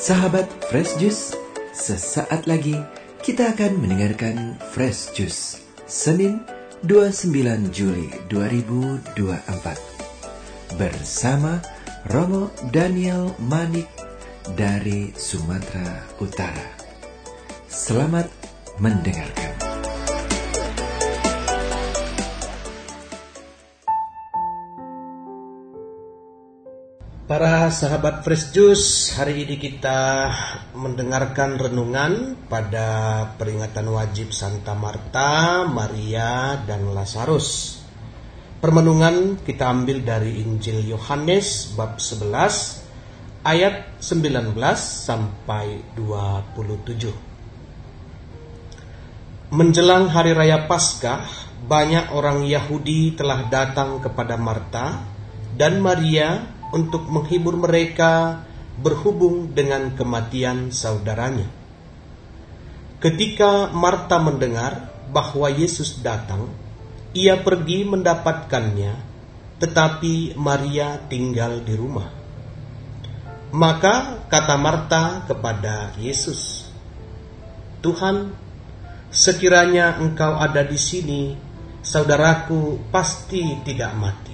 Sahabat Fresh Juice, sesaat lagi kita akan mendengarkan Fresh Juice Senin 29 Juli 2024 bersama Romo Daniel Manik dari Sumatera Utara. Selamat mendengarkan. Para sahabat Fresh Juice, hari ini kita mendengarkan renungan pada peringatan wajib Santa Marta, Maria, dan Lazarus. Permenungan kita ambil dari Injil Yohanes bab 11 ayat 19 sampai 27. Menjelang hari raya Paskah, banyak orang Yahudi telah datang kepada Marta dan Maria untuk menghibur mereka berhubung dengan kematian saudaranya. Ketika Marta mendengar bahwa Yesus datang, ia pergi mendapatkannya, tetapi Maria tinggal di rumah. Maka kata Marta kepada Yesus, "Tuhan, sekiranya Engkau ada di sini, saudaraku pasti tidak mati.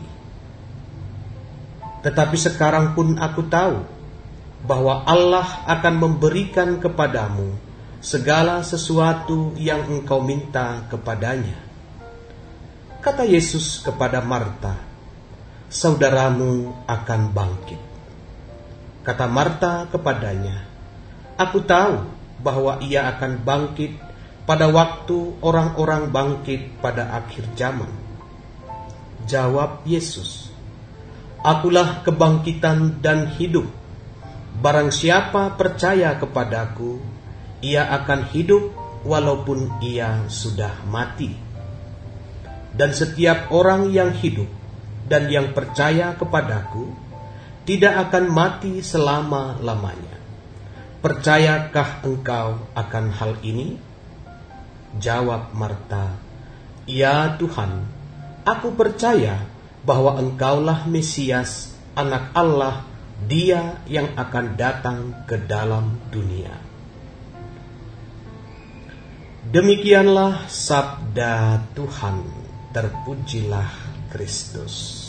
Tetapi sekarang pun aku tahu bahwa Allah akan memberikan kepadamu segala sesuatu yang engkau minta kepadanya." Kata Yesus kepada Marta, "Saudaramu akan bangkit." Kata Marta kepadanya, "Aku tahu bahwa ia akan bangkit pada waktu orang-orang bangkit pada akhir zaman." Jawab Yesus, "Akulah kebangkitan dan hidup. Barang siapa percaya kepadaku, ia akan hidup walaupun ia sudah mati. Dan setiap orang yang hidup dan yang percaya kepadaku tidak akan mati selama-lamanya. Percayakah engkau akan hal ini?" Jawab Marta, "Ya Tuhan, aku percaya bahwa Engkaulah Mesias, Anak Allah, Dia yang akan datang ke dalam dunia." Demikianlah sabda Tuhan. Terpujilah Kristus.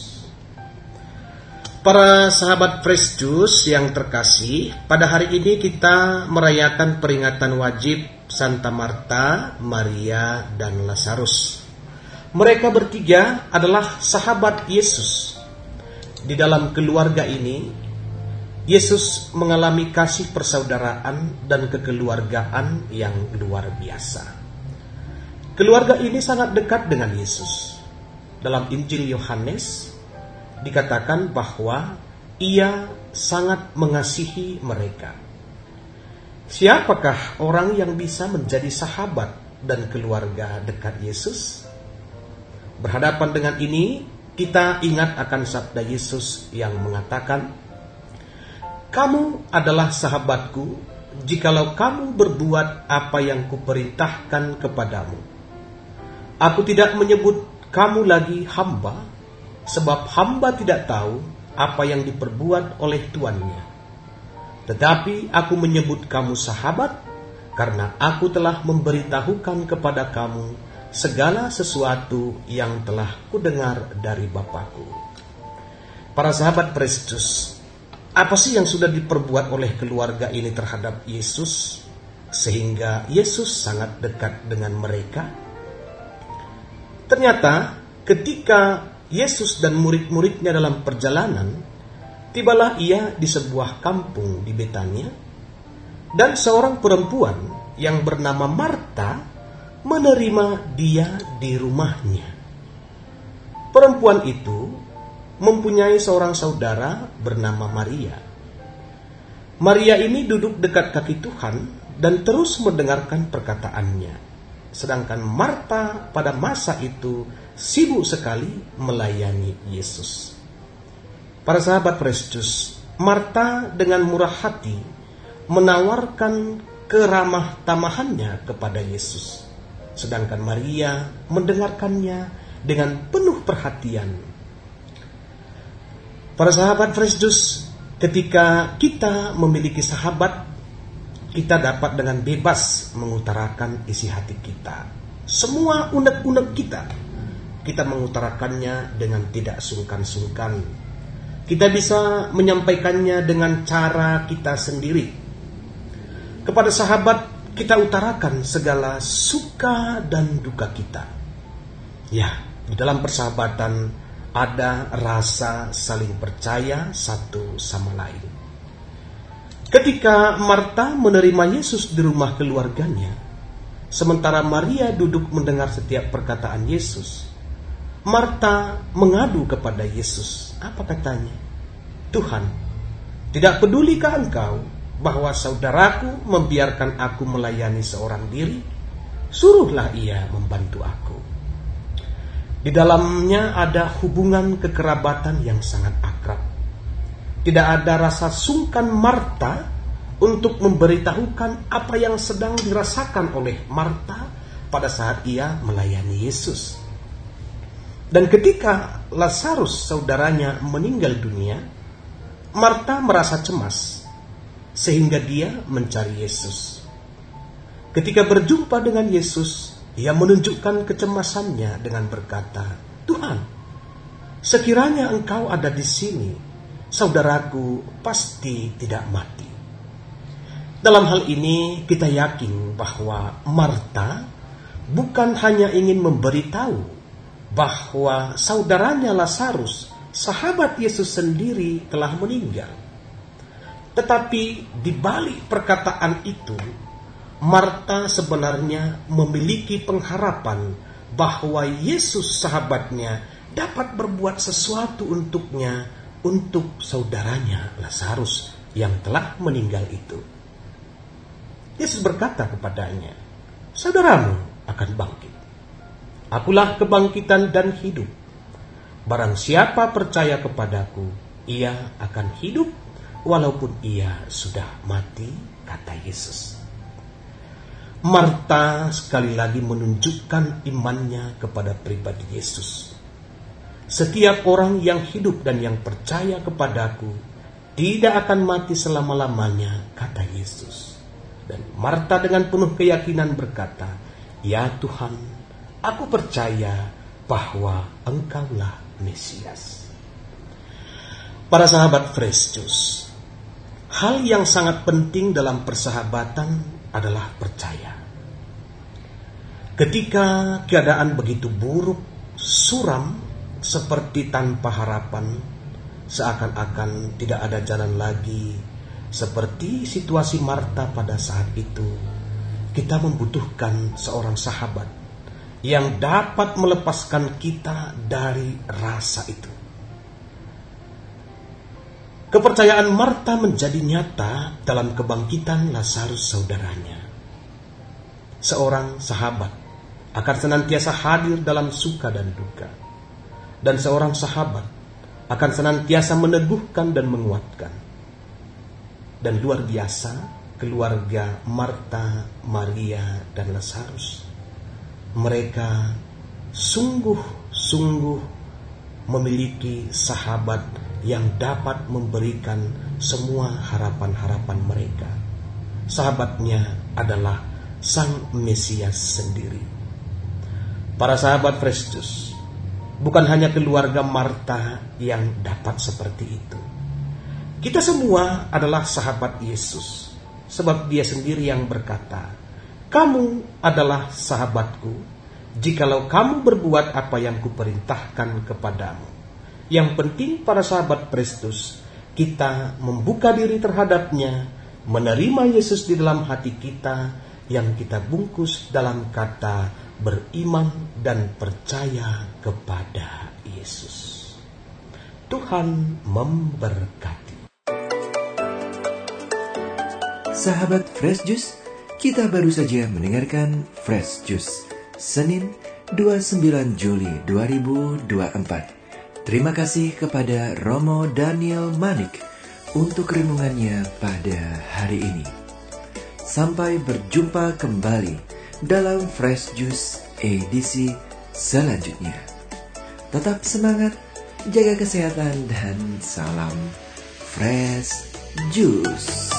Para sahabat Fresh Juice yang terkasih, pada hari ini kita merayakan peringatan wajib Santa Marta, Maria, dan Lazarus. Mereka bertiga adalah sahabat Yesus. Di dalam keluarga ini, Yesus mengalami kasih persaudaraan dan kekeluargaan yang luar biasa. Keluarga ini sangat dekat dengan Yesus. Dalam Injil Yohanes dikatakan bahwa ia sangat mengasihi mereka. Siapakah orang yang bisa menjadi sahabat dan keluarga dekat Yesus? Berhadapan dengan ini, kita ingat akan sabda Yesus yang mengatakan, "Kamu adalah sahabatku jikalau kamu berbuat apa yang kuperintahkan kepadamu. Aku tidak menyebut kamu lagi hamba, sebab hamba tidak tahu apa yang diperbuat oleh tuannya. Tetapi aku menyebut kamu sahabat, karena aku telah memberitahukan kepada kamu segala sesuatu yang telah kudengar dari Bapakku." Para sahabat Kristus, apa sih yang sudah diperbuat oleh keluarga ini terhadap Yesus sehingga Yesus sangat dekat dengan mereka? Ternyata ketika Yesus dan murid-muridnya dalam perjalanan, tibalah ia di sebuah kampung di Betania, dan seorang perempuan yang bernama Marta menerima dia di rumahnya. Perempuan itu mempunyai seorang saudara bernama Maria. Maria ini duduk dekat kaki Tuhan dan terus mendengarkan perkataannya. Sedangkan Marta pada masa itu sibuk sekali melayani Yesus. Para sahabat Kristus, Marta dengan murah hati menawarkan keramah tamahannya kepada Yesus. Sedangkan Maria mendengarkannya dengan penuh perhatian. Para sahabat Fresh Juice, ketika kita memiliki sahabat kita dapat dengan bebas mengutarakan isi hati kita. Semua unek-unek kita mengutarakannya dengan tidak sungkan-sungkan. Kita bisa menyampaikannya dengan cara kita sendiri. Kepada sahabat kita utarakan segala suka dan duka kita. Ya, di dalam persahabatan ada rasa saling percaya satu sama lain. Ketika Marta menerima Yesus di rumah keluarganya, sementara Maria duduk mendengar setiap perkataan Yesus, Marta mengadu kepada Yesus. Apa katanya? Tuhan, tidak pedulikah engkau bahwa saudaraku membiarkan aku melayani seorang diri? Suruhlah ia membantu aku. Di dalamnya ada hubungan kekerabatan yang sangat akrab. Tidak ada rasa sungkan Marta untuk memberitahukan apa yang sedang dirasakan oleh Marta pada saat ia melayani Yesus. Dan ketika Lazarus saudaranya meninggal dunia, Marta merasa cemas sehingga dia mencari Yesus. Ketika berjumpa dengan Yesus, ia menunjukkan kecemasannya dengan berkata, Tuhan, sekiranya engkau ada di sini, saudaraku pasti tidak mati. Dalam hal ini kita yakin bahwa Marta bukan hanya ingin memberitahu bahwa saudaranya Lazarus, sahabat Yesus sendiri, telah meninggal. Tetapi di balik perkataan itu, Marta sebenarnya memiliki pengharapan bahwa Yesus sahabatnya dapat berbuat sesuatu untuknya, untuk saudaranya Lazarus yang telah meninggal itu. Yesus berkata kepadanya, saudaramu akan bangkit. Akulah kebangkitan dan hidup. Barang siapa percaya kepadaku, ia akan hidup walaupun ia sudah mati, kata Yesus. Marta sekali lagi menunjukkan imannya kepada pribadi Yesus. Setiap orang yang hidup dan yang percaya kepadaku tidak akan mati selama-lamanya, kata Yesus. Dan Marta dengan penuh keyakinan berkata, ya Tuhan, aku percaya bahwa engkaulah Mesias. Para sahabat Fresh Juice, hal yang sangat penting dalam persahabatan adalah percaya. Ketika keadaan begitu buruk, suram, seperti tanpa harapan, seakan-akan tidak ada jalan lagi, seperti situasi Marta pada saat itu, kita membutuhkan seorang sahabat yang dapat melepaskan kita dari rasa itu. Kepercayaan Marta menjadi nyata dalam kebangkitan Lazarus saudaranya. Seorang sahabat akan senantiasa hadir dalam suka dan duka. Dan seorang sahabat akan senantiasa meneguhkan dan menguatkan. Dan luar biasa, keluarga Marta, Maria, dan Lazarus, mereka sungguh-sungguh memiliki sahabat yang dapat memberikan semua harapan-harapan mereka. Sahabatnya adalah Sang Mesias sendiri. Para sahabat Fresh Juice, bukan hanya keluarga Marta yang dapat seperti itu. Kita semua adalah sahabat Yesus, sebab Dia sendiri yang berkata, kamu adalah sahabatku, jikalau kamu berbuat apa yang kuperintahkan kepadamu. Yang penting para sahabat Kristus, kita membuka diri terhadapnya, menerima Yesus di dalam hati kita, yang kita bungkus dalam kata beriman dan percaya kepada Yesus. Tuhan memberkati. Sahabat Fresh Juice, kita baru saja mendengarkan Fresh Juice Senin 29 Juli 2024. Terima kasih kepada Romo Daniel Manik untuk renungannya pada hari ini. Sampai berjumpa kembali dalam Fresh Juice edisi selanjutnya. Tetap semangat, jaga kesehatan, dan salam Fresh Juice.